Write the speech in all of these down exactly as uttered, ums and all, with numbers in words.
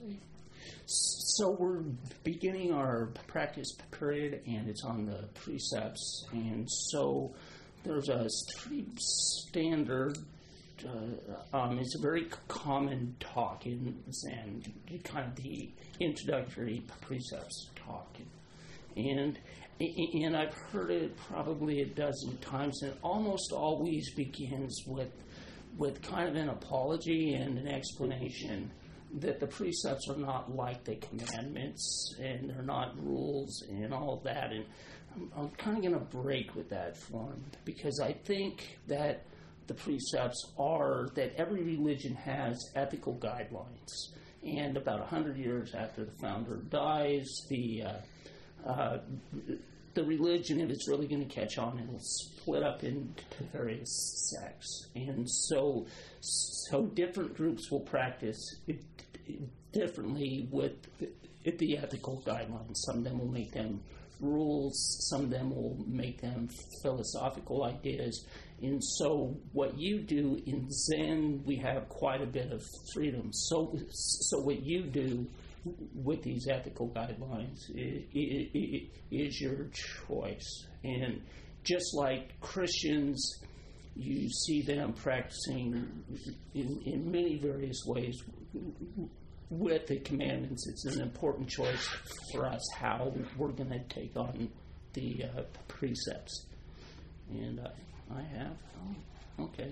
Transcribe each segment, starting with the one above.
So we're beginning our practice period, and it's on the precepts. And so there's a three standard. Uh, um, it's a very common talk in Zen, kind of the introductory precepts talk, and and I've heard it probably a dozen times, and it almost always begins with with kind of an apology and an explanation that the precepts are not like the commandments, and they're not rules and all of that. And I'm, I'm kind of going to break with that form, because I think that the precepts are that every religion has ethical guidelines. And about one hundred years after the founder dies, the uh, uh, the religion, if it's really going to catch on, it'll split up into various sects. And so, so different groups will practice it differently with the ethical guidelines. Some of them will make them rules, some of them will make them philosophical ideas. And so what you do in Zen, we have quite a bit of freedom. So, so what you do with these ethical guidelines is, is your choice. And just like Christians, you see them practicing in, in many various ways with the commandments. It's an important choice for us how we're going to take on the uh, precepts. And uh, I have. Oh, okay.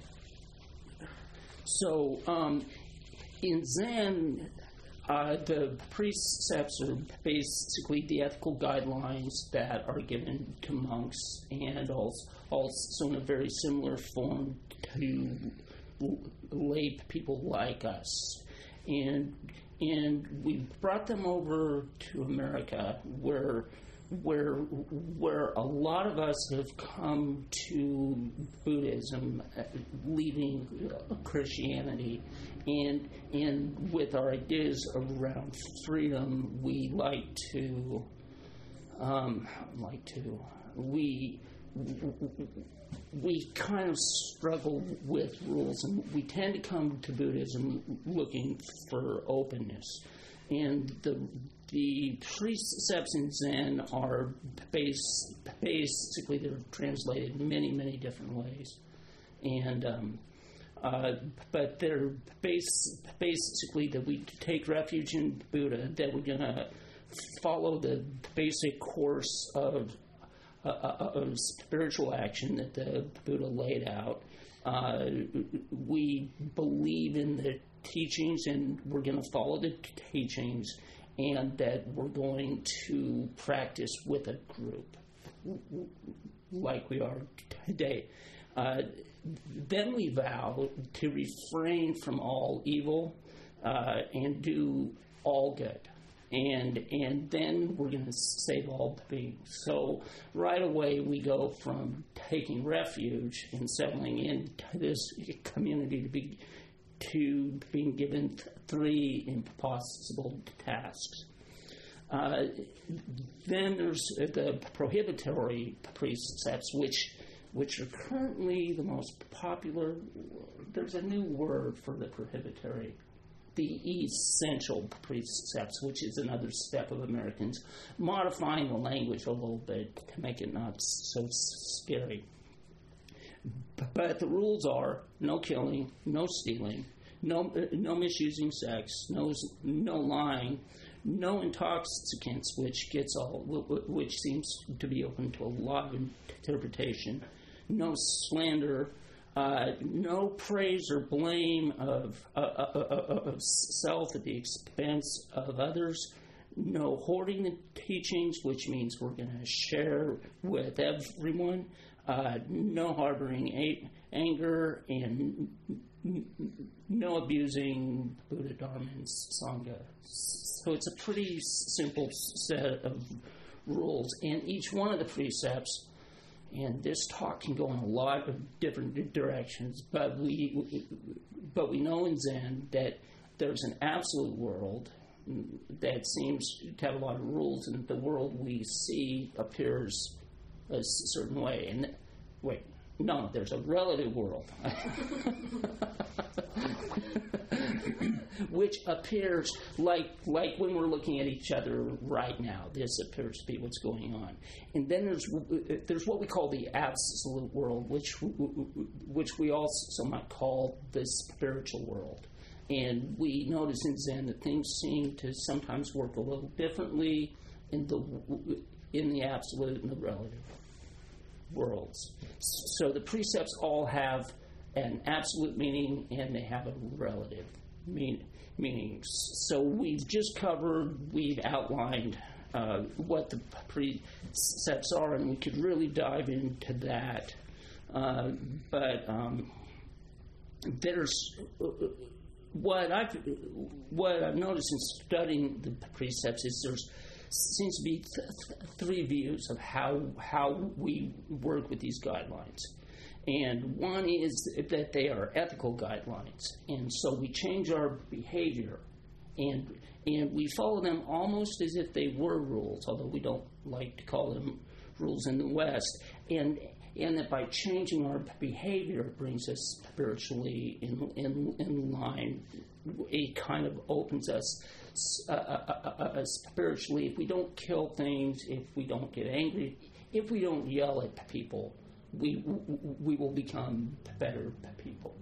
So um, in Zen, uh, the precepts are basically the ethical guidelines that are given to monks, and also, also in a very similar form to lay people like us. And and we brought them over to America, where where where a lot of us have come to Buddhism, leaving Christianity, and and with our ideas around freedom, we like to um, like to we. we kind of struggle with rules, and we tend to come to Buddhism looking for openness. And the the precepts in Zen are base, basically they're translated in many, many different ways. And um, uh, but they're base, basically that we take refuge in Buddha, that we're going to follow the basic course of Uh, of spiritual action that the Buddha laid out. Uh, we believe in the teachings, and we're going to follow the teachings, and that we're going to practice with a group like we are today. Uh, then we vow to refrain from all evil uh, and do all good. And and then we're going to save all beings. So right away we go from taking refuge and settling into this community to be to being given th- three impossible tasks. Uh, then there's the prohibitory precepts, which which are currently the most popular. There's a new word for the prohibitory. The essential precepts, which is another step of Americans modifying the language a little bit to make it not so scary. But the rules are no killing, no stealing, no no misusing sex, no no lying, no intoxicants, which gets all which seems to be open to a lot of interpretation, no slander. Uh, no praise or blame of, uh, uh, of self at the expense of others. No hoarding the teachings, which means we're going to share with everyone. Uh, no harboring a- anger, and n- no abusing Buddha, Dharma, and Sangha. So it's a pretty simple set of rules, and each one of the precepts. And this talk can go in a lot of different directions, but we, but we know in Zen that there's an absolute world that seems to have a lot of rules, and the world we see appears a certain way. And wait, No, there's a relative world. Which appears like like when we're looking at each other right now. This appears to be what's going on. And then there's there's what we call the absolute world, which which we also might call the spiritual world. And we notice in Zen that things seem to sometimes work a little differently in the in the absolute and the relative worlds. So the precepts all have an absolute meaning and they have a relative mean, meaning. So we've just covered, we've outlined uh, what the precepts are, and we could really dive into that. Uh, but um, there's uh, what I've what I've noticed in studying the precepts is there's seems to be th- th- three views of how how we work with these guidelines. And one is that they are ethical guidelines, and so we change our behavior, and and we follow them almost as if they were rules, although we don't like to call them rules in the West. And and that by changing our behavior, it brings us spiritually in in, in line. It kind of opens us uh, uh, uh, uh, spiritually. If we don't kill things, if we don't get angry, if we don't yell at people, we we will become better people.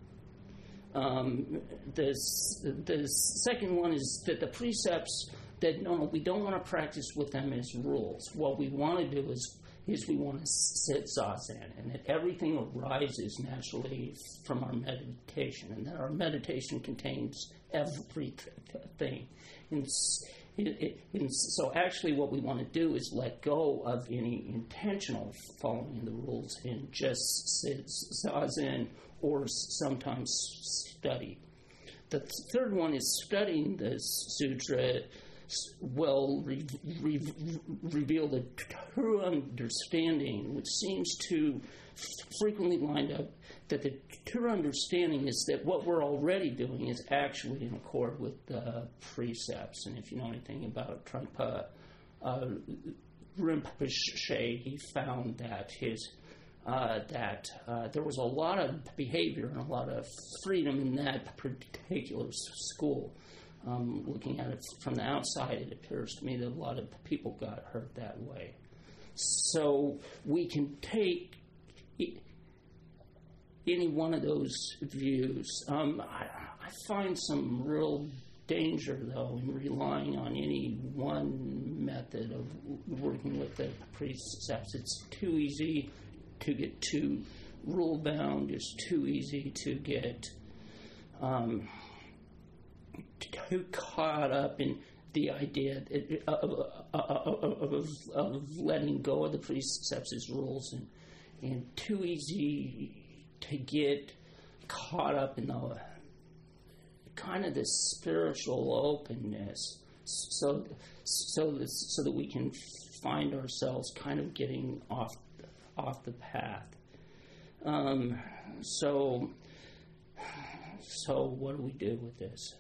Um, the the second one is that the precepts that no, no, we don't want to practice with them as rules. What we want to do is is we want to sit zazen, and that everything arises naturally from our meditation, and that our meditation contains everything. And, and so actually what we want to do is let go of any intentional following the rules and just sit zazen or sometimes study. The third one is studying the sutra will re- re- reveal the true understanding, which seems to frequently line up that the true understanding is that what we're already doing is actually in accord with the precepts. And if you know anything about Trungpa uh, Rinpoche, he found that his uh, that uh, there was a lot of behavior and a lot of freedom in that particular school. Um, looking at it from the outside, it appears to me that a lot of people got hurt that way. So we can take any one of those views. Um, I, I find some real danger, though, in relying on any one method of working with the precepts. It's too easy to get too rule-bound. It's too easy to get Um, too caught up in the idea of, of, of, of letting go of the precepts as rules, and, and too easy to get caught up in the kind of the spiritual openness, so so that, so that we can find ourselves kind of getting off off the path. Um, so so what do we do with this?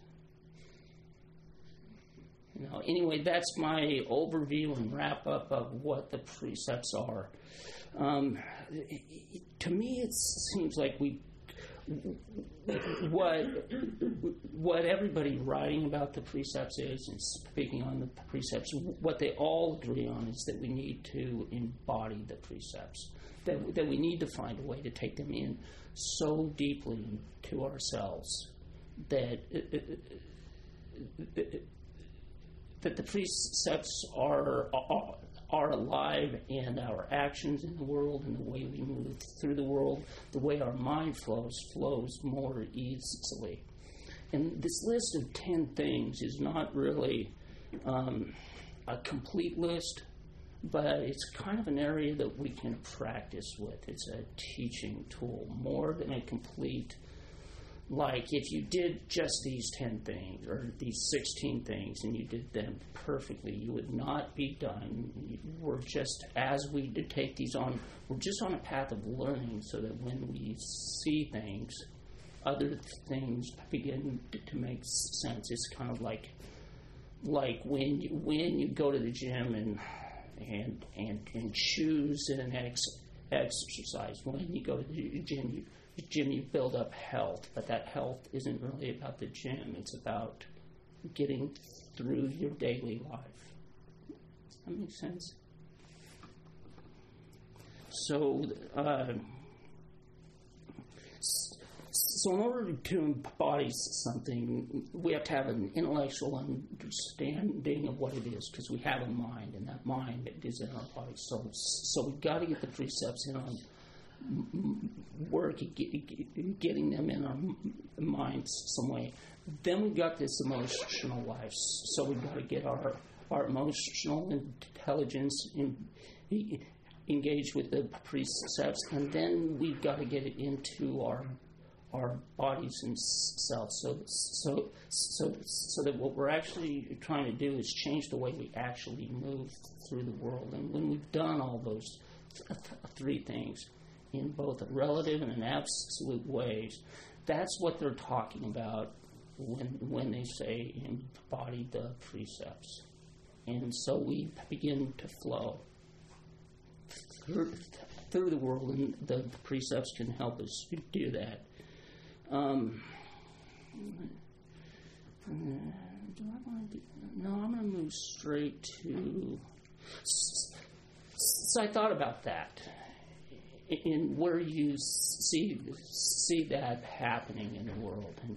You know, anyway, that's my overview and wrap up of what the precepts are. Um, it, it, to me, it seems like we what what everybody writing about the precepts is and speaking on the precepts. What they all agree on is that we need to embody the precepts. That that we need to find a way to take them in so deeply into ourselves that. It, it, it, that the precepts are, are are alive, and our actions in the world and the way we move through the world, the way our mind flows, flows more easily. And this list of ten things is not really um, a complete list, but it's kind of an area that we can practice with. It's a teaching tool more than a complete. Like, if you did just these ten things, or these sixteen things, and you did them perfectly, you would not be done. We're just, as we did take these on, we're just on a path of learning so that when we see things, other things begin to make sense. It's kind of like like when you, when you go to the gym and and and, and choose an ex, exercise. When you go to the gym, you, the gym, you build up health, but that health isn't really about the gym. It's about getting through your daily life. Does that make sense? So, uh, so in order to embody something, we have to have an intellectual understanding of what it is, because we have a mind, and that mind is in our body. So, so we've got to get the precepts in our work, getting them in our minds some way. Then we've got this emotional life. So we've got to get our, our emotional intelligence in, engaged with the precepts, and then we've got to get it into our our bodies and self, so so so so that what we're actually trying to do is change the way we actually move through the world. And when we've done all those th- three things in both a relative and an absolute ways, that's what they're talking about when when they say embody the precepts. And so we begin to flow through, through the world, and the precepts can help us do that. Um, uh, do I want to do, no, I'm going to move straight to. So I thought about that, in where you see see that happening in the world, and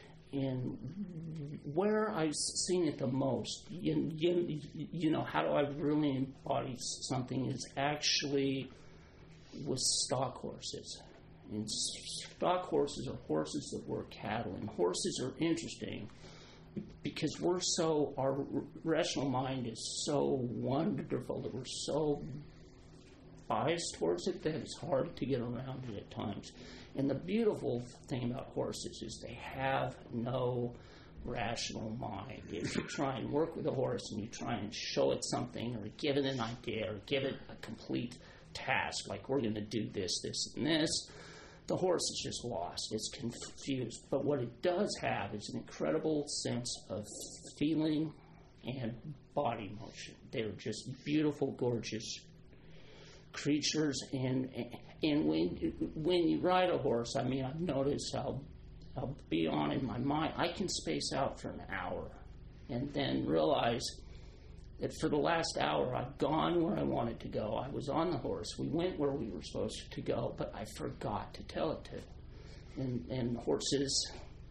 and where I've seen it the most. You, you, you know, how do I really embody something? Is actually with stock horses. And stock horses are horses that work cattle, and horses are interesting because we're so, our rational mind is so wonderful that we're so biased towards it that it's hard to get around it at times. And the beautiful thing about horses is they have no rational mind. If you try and work with a horse and you try and show it something or give it an idea or give it a complete task, like we're going to do this, this, and this, the horse is just lost. It's confused. But what it does have is an incredible sense of feeling and body motion. They're just beautiful, gorgeous creatures. And and when when you ride a horse, I mean, I've noticed, I'll, I'll be on in my mind, I can space out for an hour and then realize that for the last hour, I've gone where I wanted to go. I was on the horse. We went where we were supposed to go, but I forgot to tell it to. And, and horses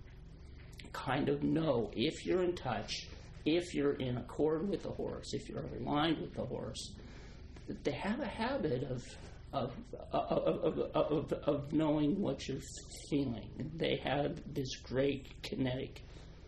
kind of know if you're in touch, if you're in accord with the horse, if you're aligned with the horse. They have a habit of of of, of, of, of knowing what you're feeling. They have this great kinetic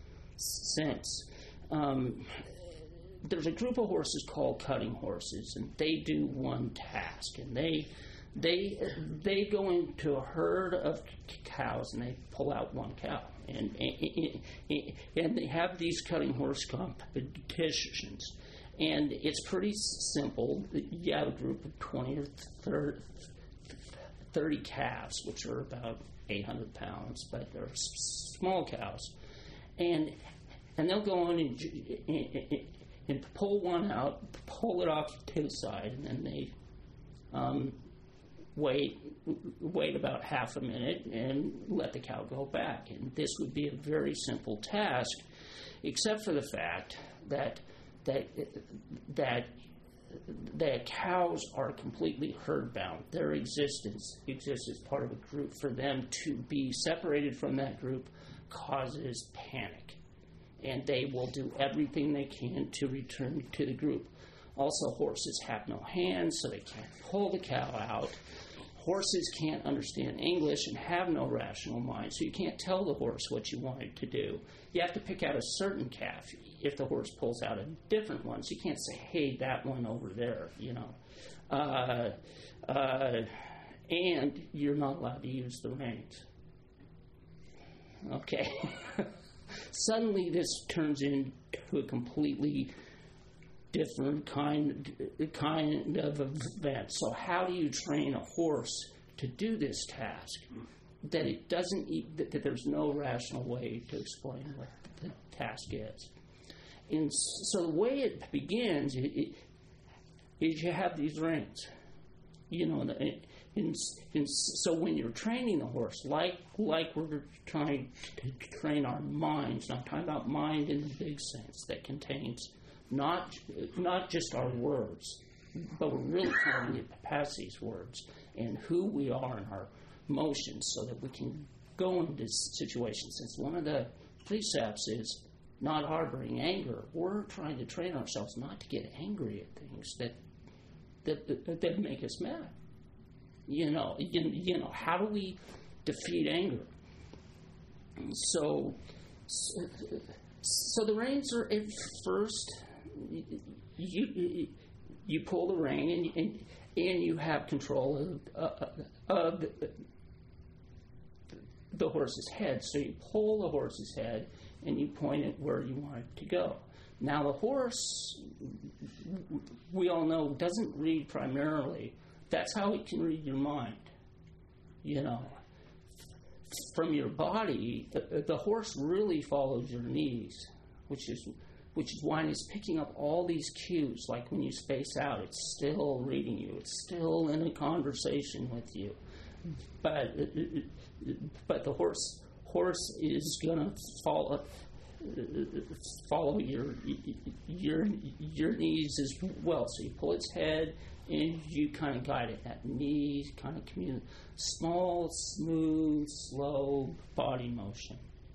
sense. Um, There's a group of horses called cutting horses, and they do one task. And they they they go into a herd of cows, and they pull out one cow. And and, and they have these cutting horse competitions. And it's pretty simple. You have a group of twenty or thirty calves, which are about eight hundred pounds, but they're small cows. And and they'll go on and... and and pull one out, pull it off to the side, and then they um, wait wait about half a minute and let the cow go back. And this would be a very simple task, except for the fact that that that that cows are completely herd bound. Their existence exists as part of a group. For them to be separated from that group causes panic. And they will do everything they can to return to the group. Also, horses have no hands, so they can't pull the cow out. Horses can't understand English and have no rational mind, so you can't tell the horse what you want it to do. You have to pick out a certain calf. If the horse pulls out a different one, so you can't say, hey, that one over there, you know. Uh, uh, and you're not allowed to use the reins. Okay. Suddenly, this turns into a completely different kind kind of event. So, how do you train a horse to do this task? That it doesn't, that, that there's no rational way to explain what the task is. And so, the way it begins it, it, is you have these reins. You know, and, and so when you're training the horse, like like we're trying to train our minds, not talking about mind in the big sense that contains not not just our words, but we're really trying to get past these words and who we are and our emotions, so that we can go into this situation. Since one of the precepts is not harboring anger, we're trying to train ourselves not to get angry at things that that that make us mad. You know, you, you know, how do we defeat anger? So, so, so the reins are at first. You you pull the rein and and, and you have control of, uh, of the, the horse's head. So you pull the horse's head and you point it where you want it to go. Now the horse, we all know, doesn't read primarily. That's how it can read your mind. You know, from your body, the, the horse really follows your knees, which is which is why it's picking up all these cues. Like when you space out, it's still reading you. It's still in a conversation with you. But but the horse horse is gonna follow follow your your your knees as well. So you pull its head and you kind of guide it. That knees kind of communicate. Small, smooth, slow body motion.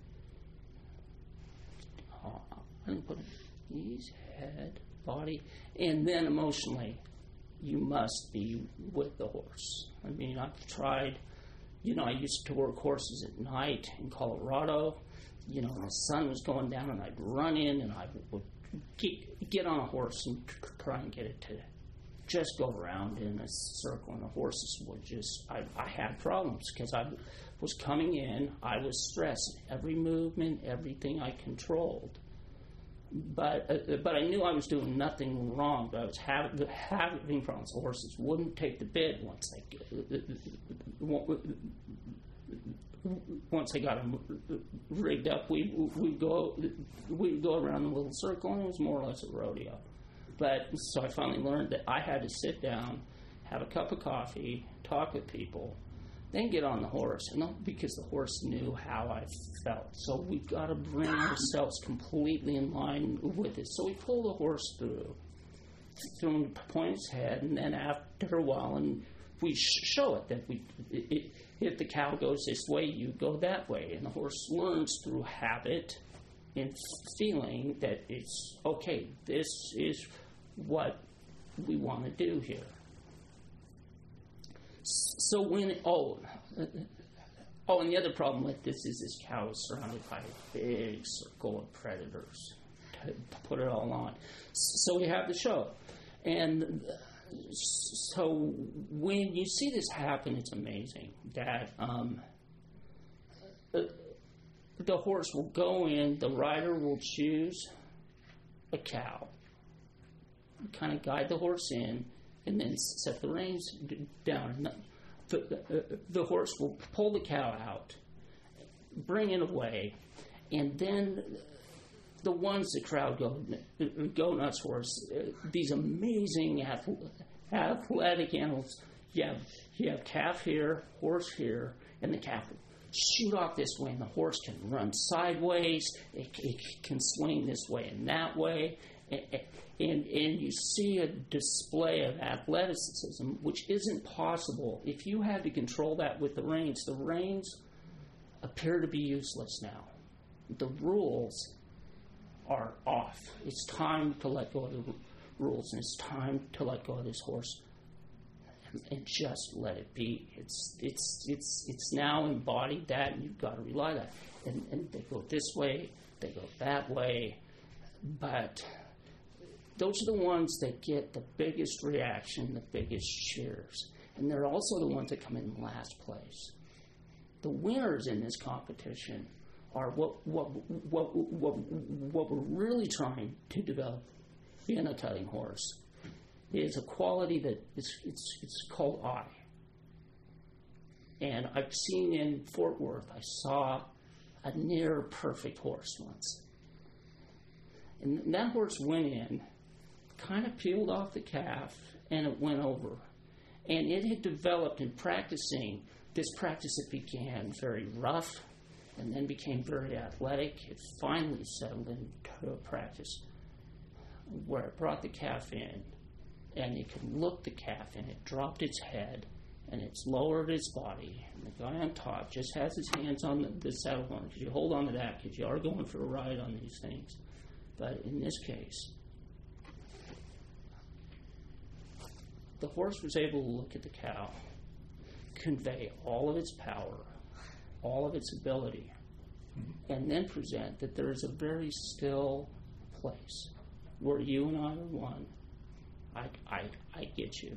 Uh, I'm put knees, head, body, and then emotionally, you must be with the horse. I mean, I've tried. You know, I used to work horses at night in Colorado. You know, when the sun was going down, and I'd run in and I would get, get on a horse and try and get it to just go around in a circle, and the horses would just, I, I had problems because I was coming in, I was stressed, every movement, everything I controlled. But uh, but I knew I was doing nothing wrong, but I was having, having problems. The horses wouldn't take the bit once they, uh, once they got them rigged up. We we'd go we'd go around the little circle, and it was more or less a rodeo. But so I finally learned that I had to sit down, have a cup of coffee, talk with people, then get on the horse, and not because the horse knew how I felt. So we've got to bring ourselves completely in line with it. So we pull the horse through, through the point its head, and then after a while, and we show it that we, it, if the cow goes this way, you go that way, and the horse learns through habit and feeling that it's okay. This is what we want to do here. So when, oh, oh, and the other problem with this is this cow is surrounded by a big circle of predators to, to put it all on. So we have the show. And so when you see this happen, it's amazing that um, the, the horse will go in, the rider will choose a cow, kind of guide the horse in, and then set the reins down. The, the, the horse will pull the cow out, bring it away, and then the ones the crowd go go nuts for is uh, these amazing athletic animals. You have, you have calf here, horse here, and the calf will shoot off this way, and the horse can run sideways. It, it can swing this way and that way. And, and you see a display of athleticism, which isn't possible. If you had to control that with the reins, the reins appear to be useless now. The rules are off. It's time to let go of the rules, and it's time to let go of this horse and, and just let it be. It's it's it's it's now embodied that, and you've got to rely on that. And, and they go this way, they go that way, but those are the ones that get the biggest reaction, the biggest cheers. And they're also the ones that come in last place. The winners in this competition are what what what what, what we're really trying to develop in a cutting horse is a quality that is it's it's called I. And I've seen in Fort Worth, I saw a near perfect horse once. And that horse went in, kind of peeled off the calf, and it went over. And it had developed in practicing. This practice, it began very rough and then became very athletic. It finally settled into a practice where it brought the calf in, and it could look the calf, and it dropped its head, and it's lowered its body. And the guy on top just has his hands on the, the saddle horn, because you hold on to that, because you are going for a ride on these things. But in this case, the horse was able to look at the cow, convey all of its power, all of its ability, and then present that there is a very still place where you and I are one. I, I, I get you.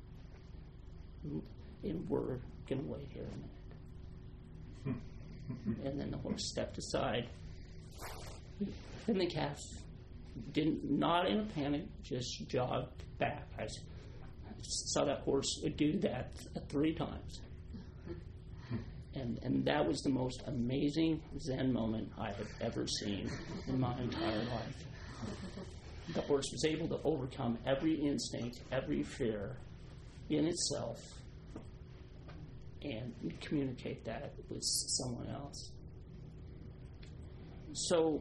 And we're going to wait here a minute. And then the horse stepped aside. And the calf didn't, not in a panic, just jogged back. I saw that horse do that three times. And and that was the most amazing Zen moment I have ever seen in my entire life. The horse was able to overcome every instinct, every fear in itself, and communicate that with someone else. So,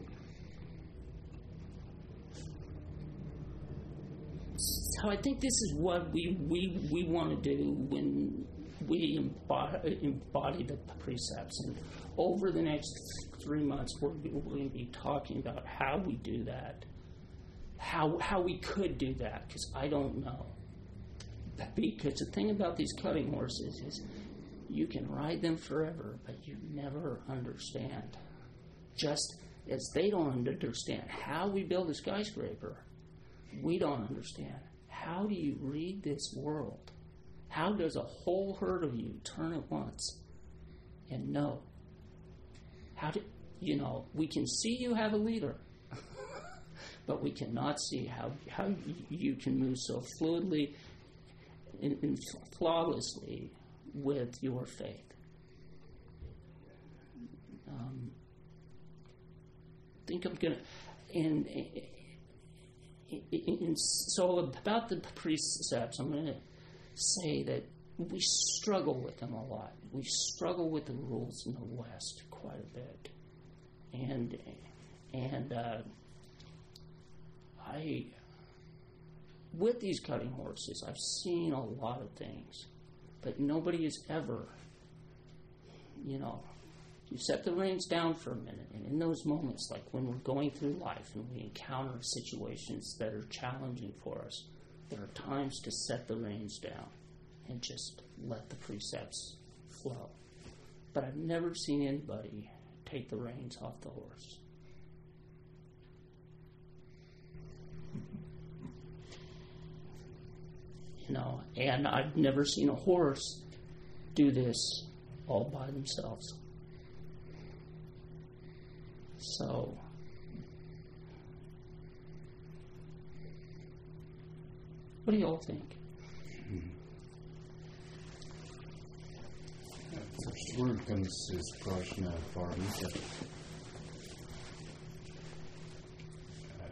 so I think this is what we, we, we want to do when we embody, embody the precepts. And over the next three months, we're, we're going to be talking about how we do that, how how we could do that, because I don't know. Because the thing about these cutting horses is you can ride them forever, but you never understand. Just as they don't understand how we build a skyscraper, we don't understand how do you read this world. How does a whole herd of you turn at once and know? How do, you know, we can see you have a leader, but we cannot see how, how you can move so fluidly and, and flawlessly with your faith. Um, I think I'm going to, and, and, and so about the precepts, I'm going to say that we struggle with them a lot. We struggle with the rules in the West quite a bit, and and uh, I, with these cutting horses, I've seen a lot of things, but nobody has ever, you know, you set the reins down for a minute, and in those moments, like when we're going through life and we encounter situations that are challenging for us, there are times to set the reins down and just let the precepts flow. But I've never seen anybody take the reins off the horse. You know, and I've never seen a horse do this all by themselves. So, what do you all think? The first word comes is Prajna Paramita. Uh,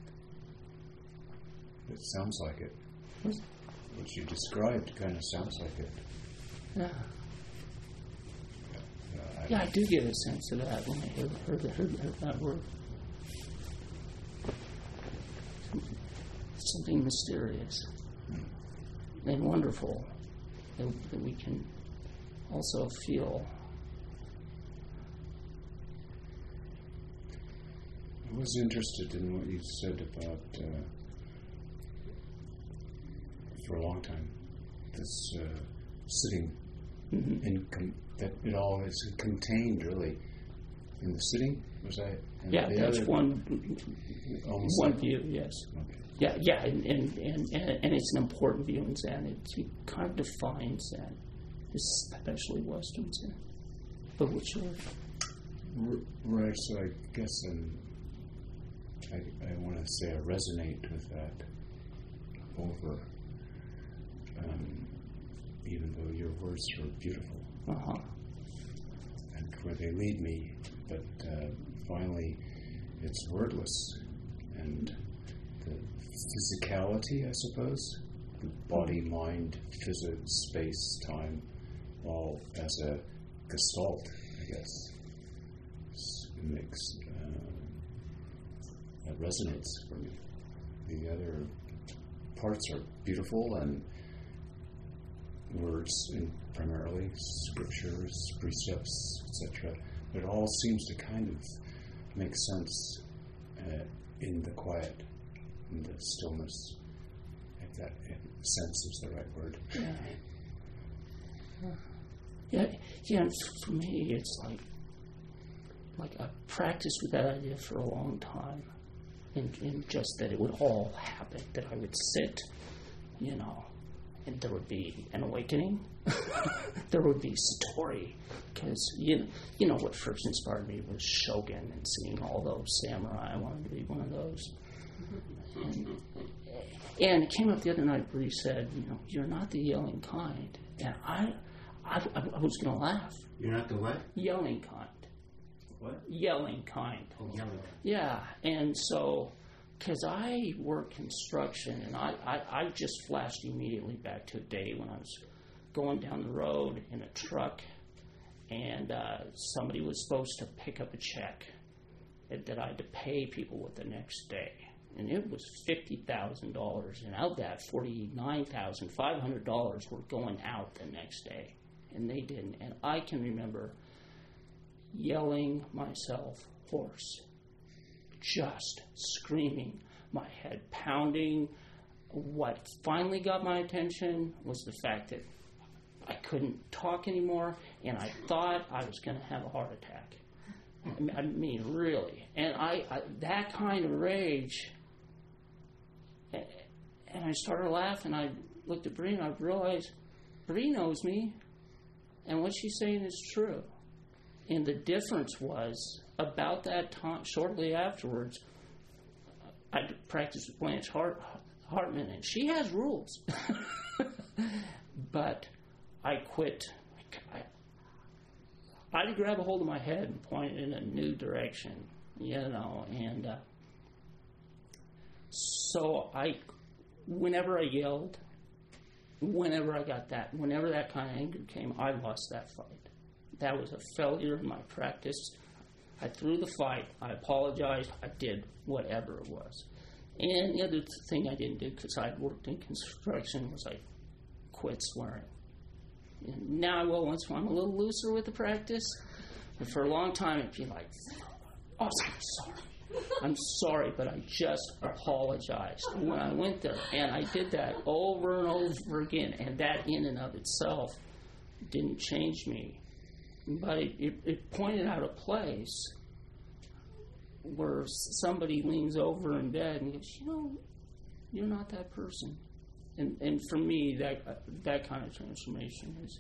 it sounds like it. What? What you described kind of sounds like it. Yeah. Uh, I Yeah, I do get a sense of that when I heard, heard, heard, heard that word. Something mysterious and wonderful that, that we can also feel. I was interested in what you said about, uh, for a long time, this uh, sitting, Mm-hmm. in com- that it all is contained really in the sitting. Was that? And Yeah, the that's other, one almost one like- view. Yes. Okay. Yeah, yeah, and and, and, and it's an important view in Zen. It kind of defines Zen, especially Western Zen. But what's your? R- Right. So I guess I'm, I I want to say I resonate with that over. Um, even though your words are beautiful Uh-huh. and where they lead me, but uh, finally it's wordless, and the physicality, I suppose, the body, mind, physics, space, time, all as a gestalt, I guess. It makes uh, that resonates for me. The other parts are beautiful and words, in primarily scriptures, precepts, et cetera. But it all seems to kind of make sense uh, in the quiet, in the stillness. If that if sense is the right word. Yeah. Yeah, yeah. And for me, it's like like I practiced with that idea for a long time, and, and just that it would all happen. That I would sit, you know, and there would be an awakening. There would be Satori, because you you know what first inspired me was Shogun and seeing all those samurai. I wanted to be one of those. And, and it came up the other night where he said, you know, you're not the yelling kind. And I, I, I was going to laugh. You're not the what? Yelling kind. What? Yelling kind. Oh, yelling. Yeah, and so, because I work construction, and I, I, I just flashed immediately back to a day when I was going down the road in a truck, and uh, somebody was supposed to pick up a check that, that I had to pay people with the next day. And it was fifty thousand dollars, and out of that, forty-nine thousand five hundred dollars were going out the next day, and they didn't. And I can remember yelling myself hoarse, just screaming, my head pounding. What finally got my attention was the fact that I couldn't talk anymore, and I thought I was going to have a heart attack. I mean, really. And I, I that kind of rage, and I started laughing. I looked at Bree, and I realized Bree knows me, and what she's saying is true. And the difference was, about that time, shortly afterwards, I practiced with Blanche Hart, Hartman, and she has rules. But I quit. I, I'd grab a hold of my head and point it in a new direction, you know, and uh, so I, whenever I yelled, whenever I got that, whenever that kind of anger came, I lost that fight. That was a failure in my practice. I threw the fight. I apologized. I did whatever it was. And the other thing I didn't do, because I'd worked in construction, was I quit swearing. And now I will once when I'm a little looser with the practice. But for a long time, it'd be like, oh, I'm sorry. I'm sorry, but I just apologized when I went there. And I did that over and over again. And that in and of itself didn't change me. But it, it, it pointed out a place where somebody leans over in bed and goes, you know, you're not that person. And and for me, that that kind of transformation is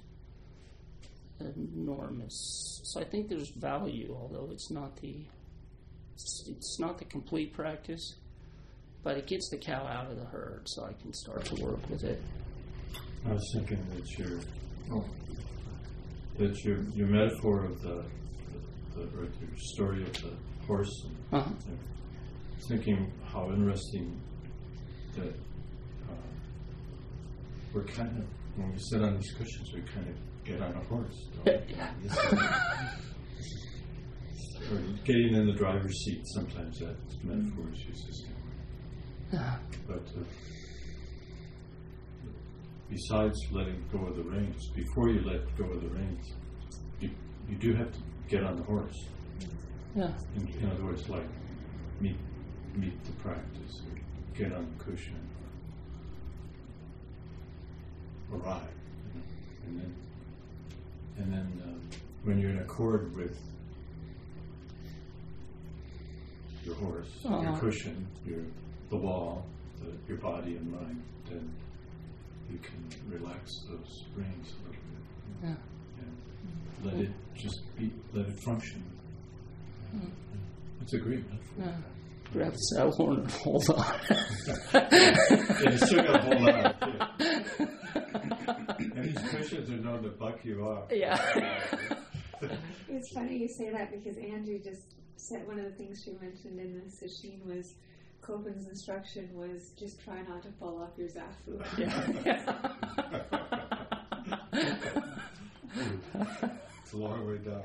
enormous. So I think there's value, although it's not the it's, it's not the complete practice, but it gets the cow out of the herd, so I can start to work with it. I was thinking that your oh, that your your metaphor of the, the, the or your story of the horse. And, uh-huh. and thinking how interesting that. We're kind of, when we sit on these cushions, we kind of get on a horse. Don't we? Or getting in the driver's seat, sometimes that metaphor is used as well. But uh, besides letting go of the reins, before you let go of the reins, you, you do have to get on the horse. Yeah. In, in other words, like meet, meet the practice, or get on the cushion. Arrive, you know, and then, and then um, when you're in accord with your horse, uh-huh. your cushion, your the wall, the, your body and mind, then you can relax those reins a little bit, yeah. and let it just be, let it function. Mm. It's a great metaphor. Yeah. Grab the saddle horn and hold on. Yeah, you still got to hold on. Too. And these cushions are known to buck you off. Yeah. It's funny you say that because Andrew just said one of the things she mentioned in the sesshin was Copen's instruction was just try not to fall off your Zafu. It's a long way down.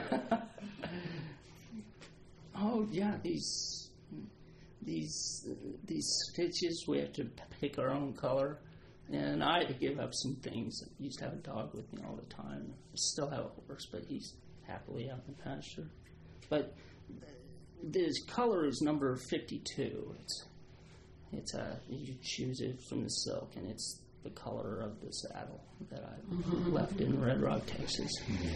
Oh yeah, these these these stitches we have to pick our own color, and I had to give up some things. I used to have a dog with me all the time. I still have a horse, but he's happily out in the pasture. But this color is number fifty-two. It's it's a you choose it from the silk, and it's the color of the saddle that I left in Red Rock, Texas.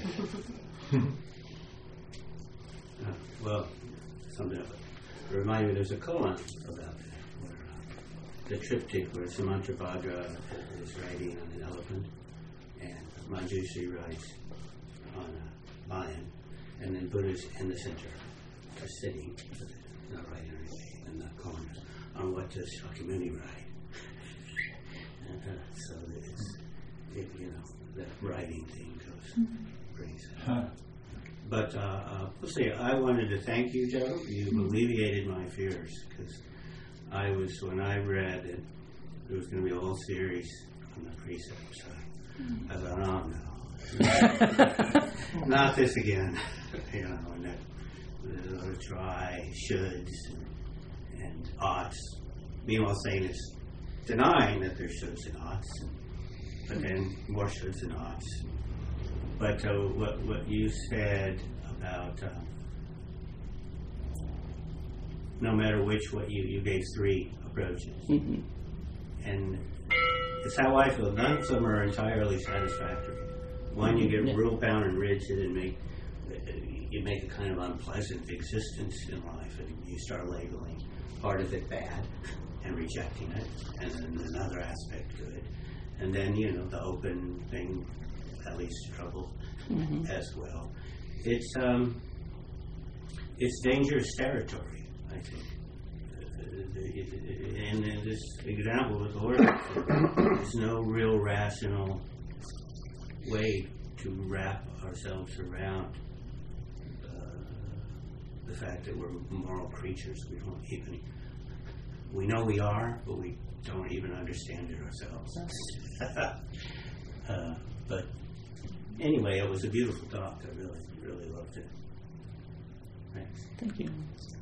Uh, well, something else. Remind me, there's a koan about that, where uh, the triptych where Samantabhadra is riding on an elephant, and Manjushri rides on a lion, and then Buddha's in the center, are sitting, not riding anything, in the corner, on what does Shakyamuni ride. uh, so it's, it, you know, that riding thing goes, brings it. Huh. But uh, uh, we'll see. I wanted to thank you, Joe. You've alleviated my fears, because I was, when I read it, there was going to be a whole series on the precepts. I, I thought, oh no, not this again. You know, and that the try shoulds and, and oughts. Meanwhile, saying is denying that there's shoulds and oughts, but then more shoulds and oughts. But uh, what what you said about um, no matter which, what you, you gave three approaches. Mm-hmm. And it's how I feel. None of them are entirely satisfactory. One, you get Yeah. rule bound and rigid and make you make a kind of unpleasant existence in life, and you start labeling part of it bad and rejecting it, and then another aspect good. And then, you know, the open thing that leads to trouble Mm-hmm. as well. It's um, it's dangerous territory, I think. And in this example with the horse, there's no real rational way to wrap ourselves around uh, the fact that we're moral creatures. We don't even, we know we are, but we don't even understand it ourselves. uh, but anyway, it was a beautiful talk. I really, really loved it. Thanks. Thank you.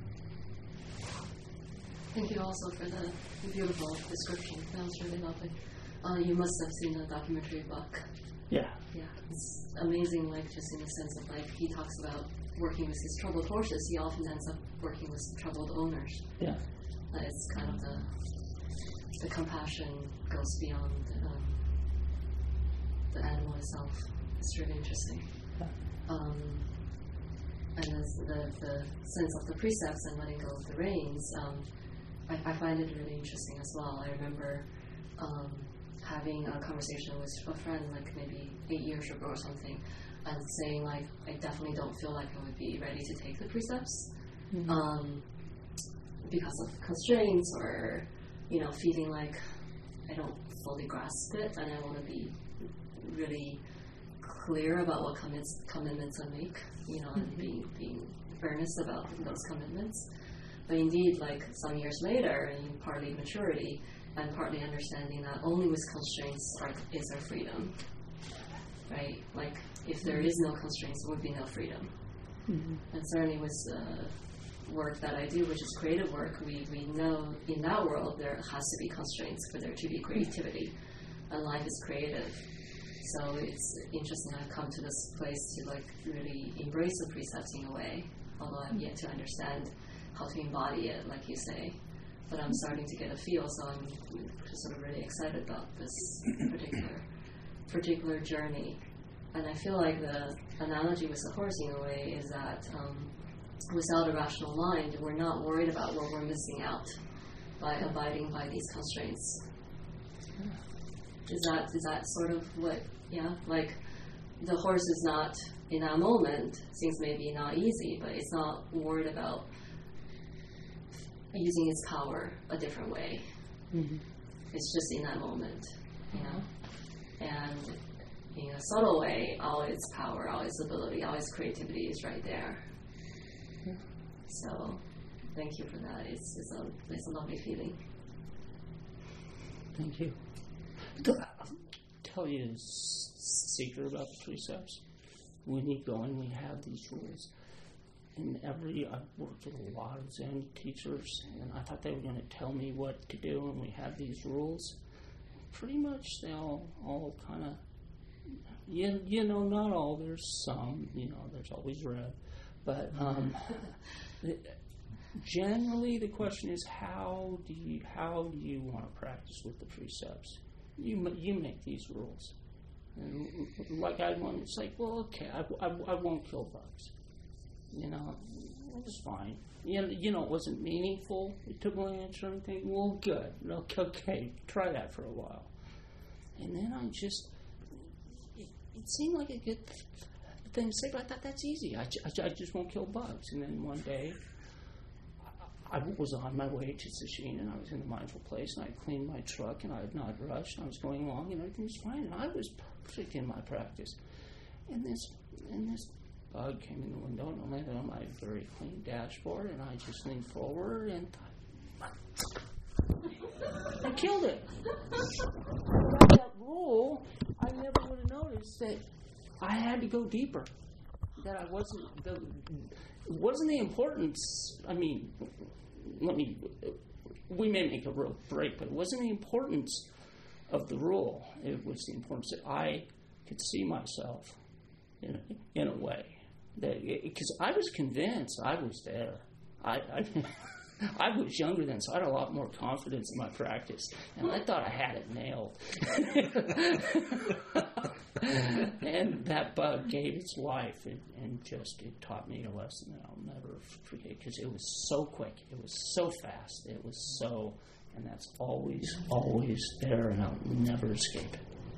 Thank you also for the beautiful description. That was really lovely. Uh, you must have seen the documentary Buck. Yeah. Yeah, it's amazing, like, just in the sense of, like, he talks about working with his troubled horses. He often ends up working with troubled owners. Yeah. Uh, it's kind of the the compassion goes beyond um, the animal itself. It's really interesting. Um, and as the, the sense of the precepts and letting go of the reins, um, I, I find it really interesting as well. I remember um, having a conversation with a friend, like maybe eight years ago or something, and saying, like, I definitely don't feel like I would be ready to take the precepts Mm-hmm. um, because of constraints, or, you know, feeling like I don't fully grasp it, and I want to be really clear about what commits, commitments I make, you know, and being, being earnest about those commitments. But indeed, like, some years later, and partly maturity, and partly understanding that only with constraints are, is there freedom, right? Like, if there is no constraints, there would be no freedom. Mm-hmm. And certainly with the work that I do, which is creative work, we, we know in that world there has to be constraints for there to be creativity, and life is creative. So it's interesting I've come to this place to, like, really embrace the precepts in a way, although I'm yet to understand how to embody it, like you say. But I'm starting to get a feel, so I'm sort of really excited about this particular particular journey. And I feel like the analogy with the horse, in a way, is that um, without a rational mind, we're not worried about what we're missing out by abiding by these constraints. Is that is that sort of what, yeah? Like, the horse is not, in that moment, seems maybe not easy, but it's not worried about using its power a different way. Mm-hmm. It's just in that moment, you know? And in a subtle way, all its power, all its ability, all its creativity is right there. So thank you for that. It's it's a it's a lovely feeling. Thank you. I'll tell you a s- secret about the precepts. When you go and we have these rules, and every I've worked with a lot of Zen teachers, and I thought they were going to tell me what to do, and we have these rules. Pretty much they all all kind of, you you know, not all. There's some, you know, there's always red, but um, generally the question is how do you how do you want to practice with the precepts? You ma- you make these rules, and like I want, it's like, well, okay, I, I, I won't kill bugs. You know, it was fine. You know, you know, it wasn't meaningful to Blanche or anything. Well, good. Okay, okay, try that for a while. And then I just, it, it seemed like a good thing to say, but I thought that's easy. I, ju- I, ju- I just won't kill bugs. And then one day, I, I was on my way to Sesshin, and I was in the mindful place, and I cleaned my truck, and I had not rushed, and I was going along, and everything was fine, and I was perfect in my practice. And this, and this bug came in the window and landed on my very clean dashboard, and I just leaned forward and thought, I killed it. Without that rule, I never would have noticed that I had to go deeper. That I wasn't the it wasn't the importance. I mean, let me. We may make a real break, but it wasn't the importance of the rule. It was the importance that I could see myself in a, in a way. Because I was convinced I was there. I, I, I was younger then, so I had a lot more confidence in my practice, and I thought I had it nailed. And that bug gave its life, and, and just it taught me a lesson that I'll never forget. Because it was so quick, it was so fast, it was so, and that's always, always there, and I'll never escape it.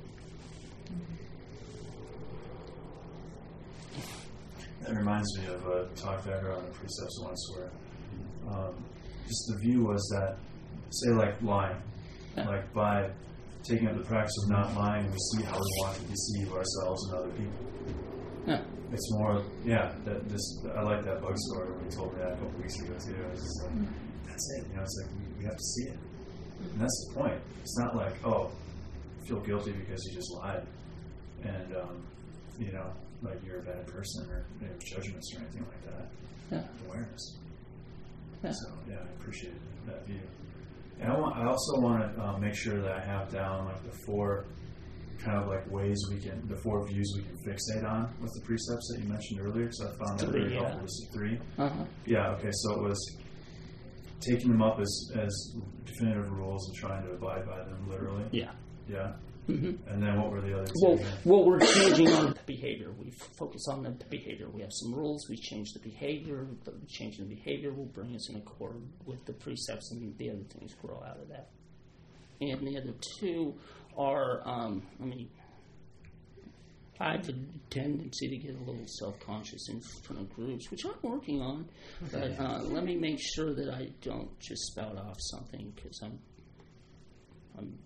That reminds me of a talk that I heard on the precepts once where um, just the view was that, say like lying, Yeah. like by taking up the practice of not lying, we see how we want to deceive ourselves and other people. Yeah. It's more, yeah, that this, I like that bug story when you told me that a couple weeks ago too. I was just like, that's it, you know, it's like we, we have to see it. And that's the point. It's not like, oh, feel guilty because you just lied. And, um, you know, like you're a bad person or you know, judgments or anything like that. Yeah. Awareness. Yeah. So yeah, I appreciate that view. And I want, I also want to uh, make sure that I have down like the four kind of like ways we can, the four views we can fixate on with the precepts that you mentioned earlier. So I found that Three, very yeah. helpful. Was it three? Uh-huh. Yeah. Okay. So it was taking them up as as definitive rules and trying to abide by them literally. Yeah. Yeah. Mm-hmm. And then what were the other two? Well, again? well, we're changing our behavior. We focus on the behavior. We have some rules. We change the behavior. The change in the behavior will bring us in accord with the precepts, and the other things grow out of that. And the other two are, um, I mean, I have a tendency to get a little self-conscious in front of groups, which I'm working on. But uh, let me make sure that I don't just spout off something because I'm, I'm.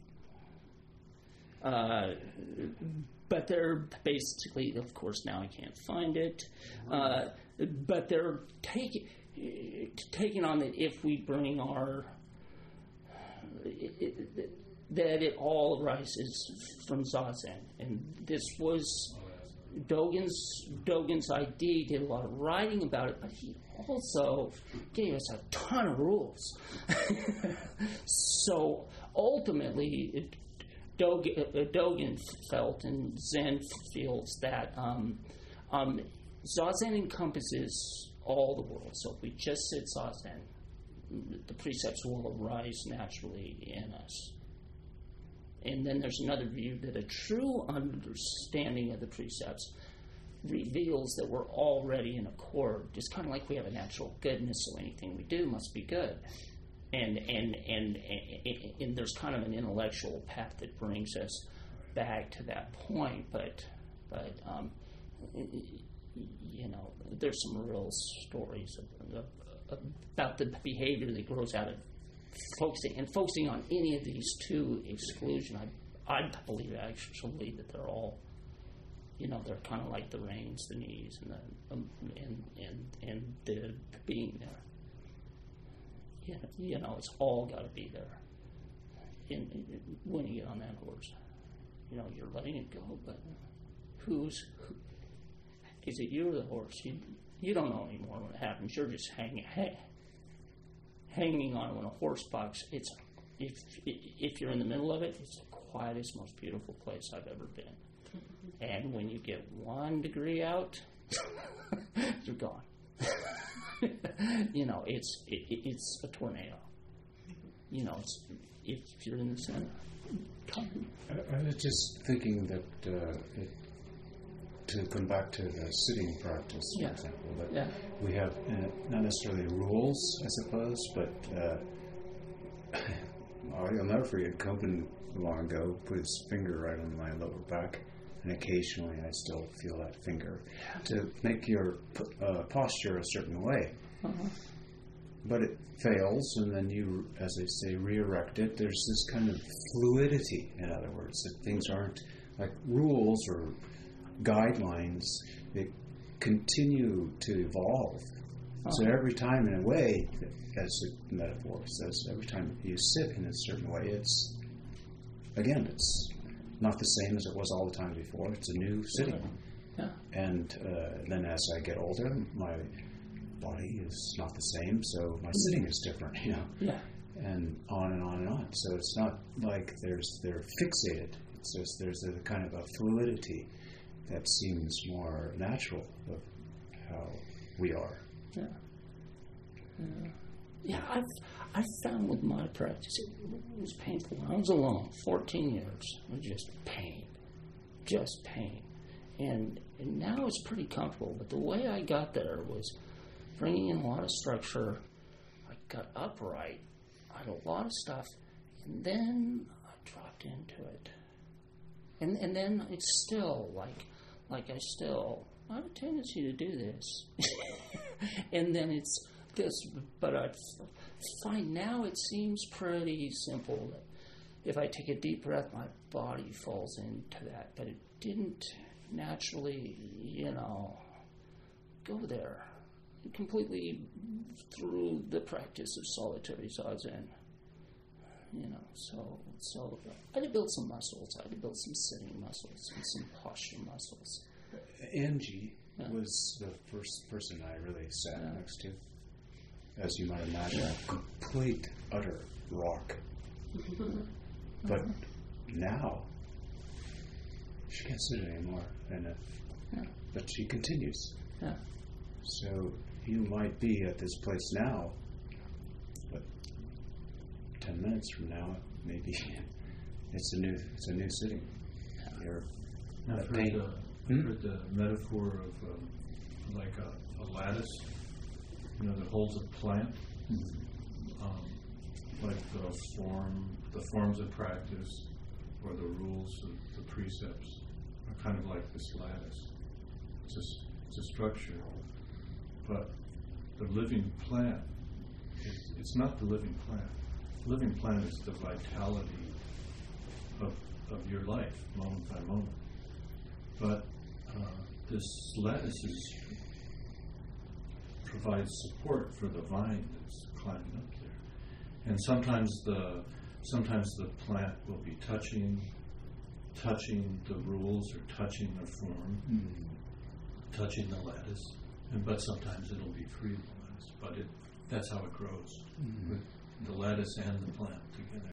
Uh, but they're basically, of course, now I can't find it. Uh, but they're taking taking on that if we bring our it, it, that it all arises from Zazen, and this was Dogen's Dogen's idea. Did a lot of writing about it, but he also gave us a ton of rules. So ultimately, it, Dogen, uh, Dogen felt and Zen feels that um, um, Zazen encompasses all the world. So if we just sit Zazen, the precepts will arise naturally in us. And then there's another view that a true understanding of the precepts reveals that we're already in accord. Just kind of like we have a natural goodness, so anything we do must be good. And and, and and and there's kind of an intellectual path that brings us back to that point, but but um, you know, there's some real stories of, of, about the behavior that grows out of focusing and focusing on any of these two exclusion. I I believe actually that they're all, you know, they're kind of like the reins, the knees, and the um, and and and the being there. You know, you know it's all got to be there. In, in, when you get on that horse, you know, you're letting it go, but who's, who, is it you or the horse? You, you don't know anymore when it happens. You're just hanging, ha- hanging on when a horse bucks. It's, if, if you're in the middle of it, it's the quietest, most beautiful place I've ever been. And when you get one degree out, you're gone. You know, it's it, it's a tornado. You know, it's, if you're in the center. I, I was just thinking that uh, it, to come back to the sitting practice, for Yeah. example, that Yeah. we have uh, not necessarily rules, I suppose, but uh, oh, you'll never forget Copen long ago put his finger right on my lower back, and occasionally I still feel that finger, to make your uh, posture a certain way. Uh-huh. But it fails, and then you, as they say, re-erect it. There's this kind of fluidity, in other words, that things aren't like rules or guidelines. They continue to evolve. So every time, in a way, as the metaphor says, every time you sit in a certain way, it's, again, it's not the same as it was all the time before. It's a new sitting. Yeah. And uh, then as I get older, my body is not the same, so my sitting is different, you know, Yeah. and on and on and on. So it's not like there's they're fixated. It's just there's a kind of a fluidity that seems more natural of how we are. Yeah. Yeah. Yeah, I've, I found with my practice, it was painful. When I was alone, fourteen years, it was just pain. Just pain. And, and now it's pretty comfortable, but the way I got there was bringing in a lot of structure. I got upright. I had a lot of stuff, and then I dropped into it. And and then it's still like, like I still, I have a tendency to do this. And then it's this, but I find now it seems pretty simple that if I take a deep breath, my body falls into that. But it didn't naturally, you know, go there. Completely through the practice of solitary zazen. You know, so so I had to build some muscles. I had to build some sitting muscles and some posture muscles. Angie Yeah. was the first person I really sat Yeah. next to. As you might imagine, a complete, utter rock. But now, she can't sit anymore. And, uh, Yeah. but she continues. Yeah. So you might be at this place now, but ten minutes from now, maybe it's a new it's a new sitting. You're I've that heard, pain. the, I've heard the metaphor of um, like a, a lattice, you know, that holds a plant. Um, like the form, the forms of practice, or the rules, of the precepts, are kind of like this lattice. It's a, it's a structure, but the living plant, is, it's not the living plant. The living plant is the vitality of of your life, moment by moment. But uh, this lattice is, provides support for the vine that's climbing up there. And sometimes the sometimes the plant will be touching touching the rules or touching the form, Mm. touching the lattice. And but sometimes it'll be free of the lattice. But it that's how it grows. Mm. With the lattice and the plant together.